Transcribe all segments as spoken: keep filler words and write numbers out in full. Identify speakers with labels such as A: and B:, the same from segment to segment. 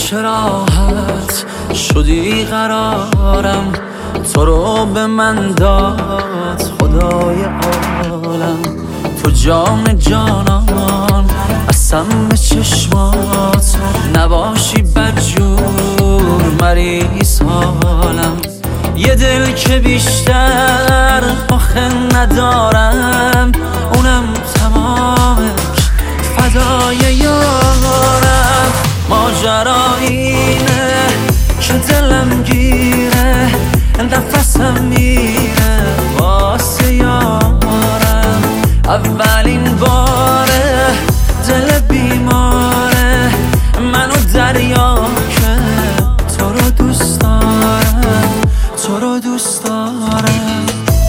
A: که راحت شدی قرارم، تو رو به من داد خدای عالم. تو جان جانان قسم به چشمات، نباشی بدجور مریض حالم. یه دل که بیشتر آخه ندارم، اونم تمامش فدای یارم. ماجرا اینه که دلم گیره، نفسم میره واسه یارم. اولین باره دل بیماره منو دریا که تو رو دوست دارم، تو رو دوست دارم.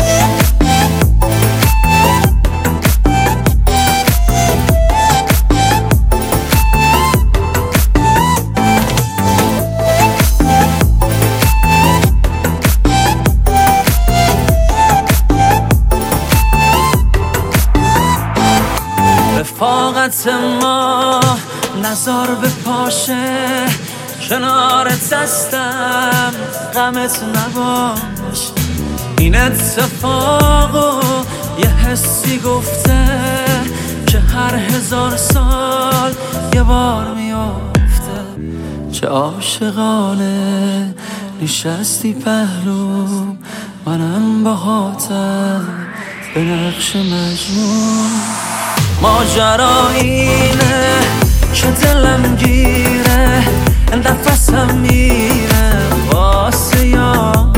A: رفاقت ما نزار به پاشه، کنارت هستم غمت نباش. این اتفاقو یه حسی گفته که هر هزار سال یه بار میافته. چه عاشقانه نشستی پهلو، منم باهاتم به نقش مجنون. ماجرا اینه که دلم گیره، نفسم میره واسه یار.